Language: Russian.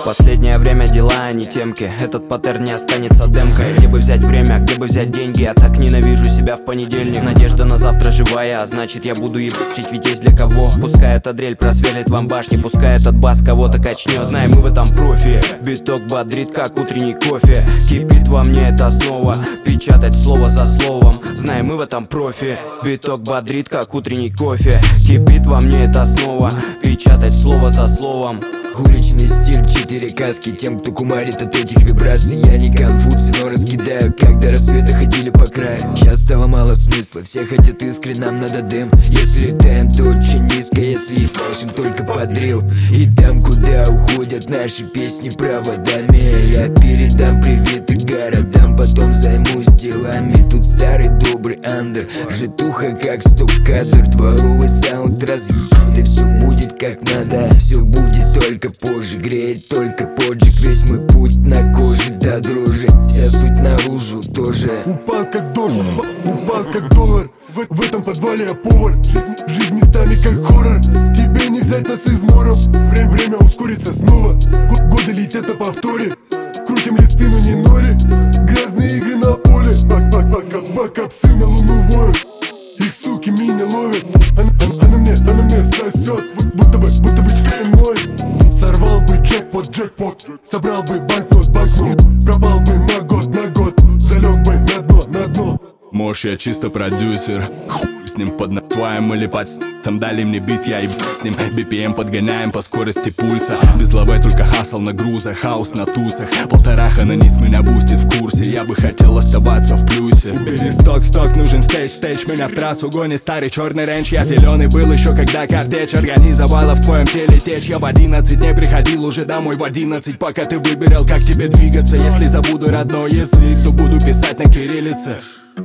Последнее время дела, а не темки. Этот паттерн не останется демкой. Где бы взять время, где бы взять деньги? Я так ненавижу себя в понедельник. Надежда на завтра живая, а значит я буду ебать ведь есть для кого. Пускай эта дрель просверлит вам башни, пускай этот бас кого-то качнет. Знаем, мы в этом профи. Биток бодрит, как утренний кофе. Кипит во мне это снова, печатать слово за словом. Знаем, мы в этом профи. Биток бодрит, как утренний кофе. Кипит во мне это снова, печатать слово за словом. Уличный стиль, 4 каски. Тем, кто кумарит от этих вибраций. Я не Конфуций, но раскидаю, как до рассвета ходили по краю. Сейчас стало мало смысла, все хотят искры, нам надо дым. Если летаем, то очень низко, если ебашим только подрил. И там, куда уходят наши песни проводами, я передам приветы городам, потом займусь делами. Тут старый добрый андер, житуха как стоп-кадр. Дворовый саунд разъебет, и все будет как надо. Все будет только позже, греет только поджиг. Весь мой путь на коже до дрожи, вся суть наружу тоже. Упал как доллар, упал как доллар. В этом подвале я повар. Жизнь местами как хоррор. Тебе не взять нас измором. Время ускорится снова. Годы летят на повторе. Крутим листы, но не нори. Грязные игры на поле. Пока псы на луну воют. Их суки меня ловят. Она мне сосет. Будто бы членой. Сорвал бы джекпот. Собрал бы банкнот. Пропал бы на год. Залег бы на дно. Может, я чисто продюсер, хуй с ним под назваем или под с***цем. Дали мне бит, я ебать с ним. BPM подгоняем по скорости пульса. Без лавы только хасл на грузах, хаос на тусах. Полтораха на низ меня бустит в курсе. Я бы хотел оставаться в плюсе. Убери сток, нужен стейдж. Меня в трассу гонит старый черный ренч. Я зеленый был еще когда картечь организовала в твоем теле течь. Я в 11 дней приходил уже домой в 11. Пока ты выбирал, как тебе двигаться. Если забуду родной язык, то буду писать на кириллице.